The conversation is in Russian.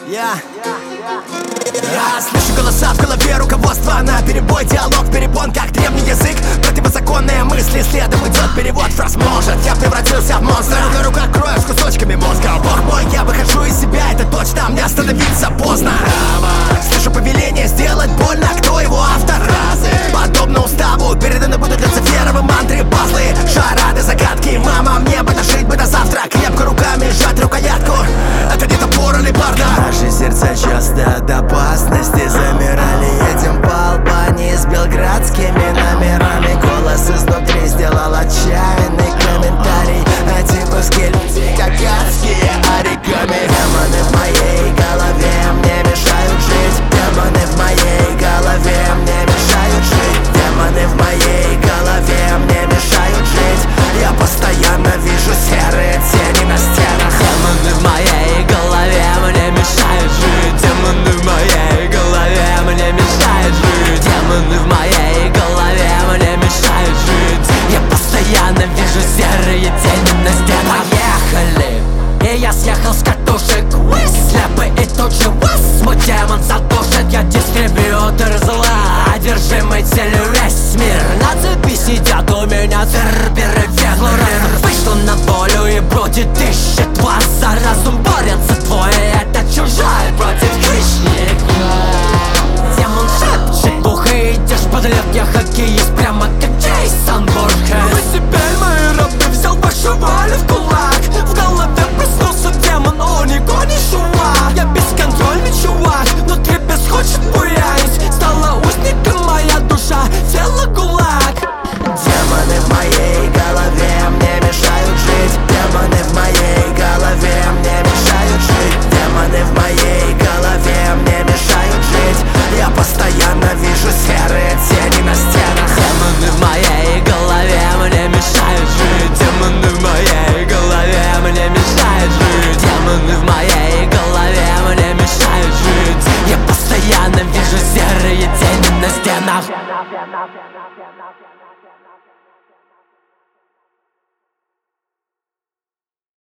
Я слышу голоса в голове, руководство на перебой, диалог, перепон, как древний язык. Противозаконные мысли, следом идет перевод фраз. Может, я превратился в монстра, на руках кроя с кусочками мозга. Бог мой, я выхожу из себя, это точно, мне остановиться поздно. Слышу повеление сделать больно, кто его автор? Подобно уставу, переданы будут Люциферовы мантры, пазлы, шарады, загадки. Мама, мне бы дожить бы до завтра, крепко руками сжать рукоятку. Это не топор или барда. Наши сердца часто от опасности замирали. Едем по Албании с белградскими номерами. Голос изнутри сделал отчаянный комментарий. Эти куски людей как адские оригами. Демоны в моей голове мне мешают жить. Демоны в моей голове мне мешают жить. Демоны в моей голове мне мешают жить. Я постоянно вижу серые тени на стенах. Демоны в моей голове мне мешают жить. Демоны в моей голове мне мешают жить. Демоны в моей голове мне мешают жить. Я постоянно вижу серые тени на стенах. Поехали! И я съехал с катушек. Слепый и тут же мой демон задушит. Я дистрибьютор зла, одержимый целью весь мир. На цепи сидят у меня церберы веглуры. Вышел на волю и бродит, ищет вас. За разум борется твой, это чужой против хищника. Демон шепчет в ухо, идешь подлет. Я хоккеист, прямо как Джейсон Борхес. И теперь мои рабы взял вашу волю в кулак. В голове проснулся демон, о, не гонишь чувак. Я бесконтрольный чувак, внутри без хочет буянить. Стала узником моя душа, тело гулаг. Демоны в моей голове мне мешают жить. Демоны в моей голове мне мешают жить. Демоны в моей голове мне мешают жить. Я постоянно вижу серые тени на стенах. Демоны в моей голове мне мешают жить. Демоны в моей голове мне мешают жить. Демоны в моей голове мне мешают жить. Я постоянно вижу серые тени на стенах.